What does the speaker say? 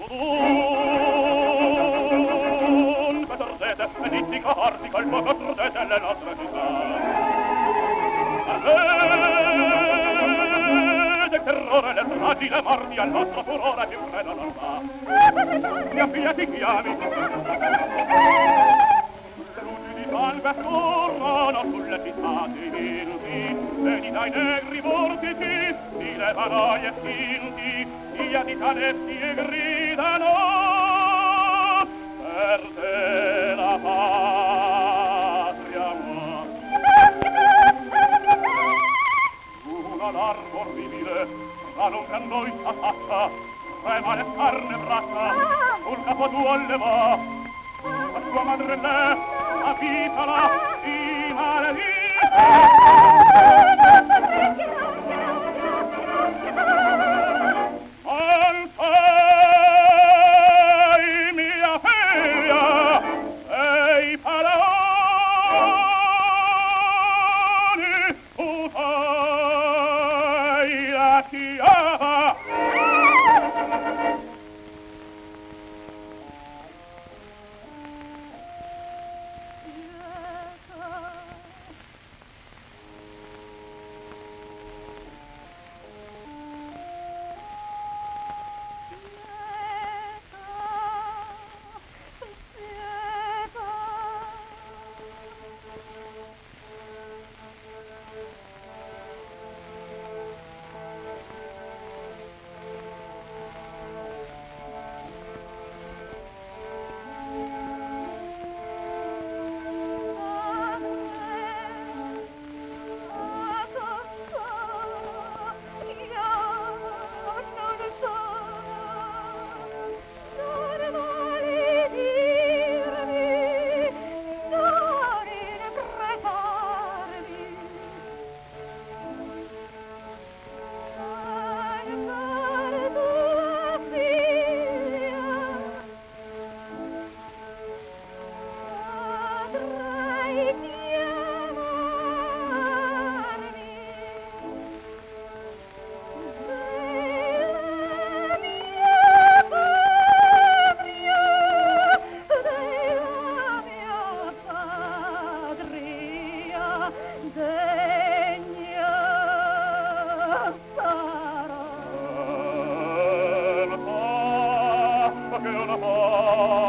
Perdete, venitti corti col fuoco crudete le nostre città. Del terrore, le stragi, le morti, al nostro furore più credo non va. Mia figlia ti chiami. Le luci di salve corrono sulle città divini, vedi dai negri vortici, si levano gli estinti, gli abitanti e gridano, per te la patria muore. Una larva orribile, tra l'ombra a noi s'attacca, trema le carne e braccia, sul capo tuo levò, a sua madre lei, abitala, i mia figlia, sei Palaoni, tu sei la chiava. Che una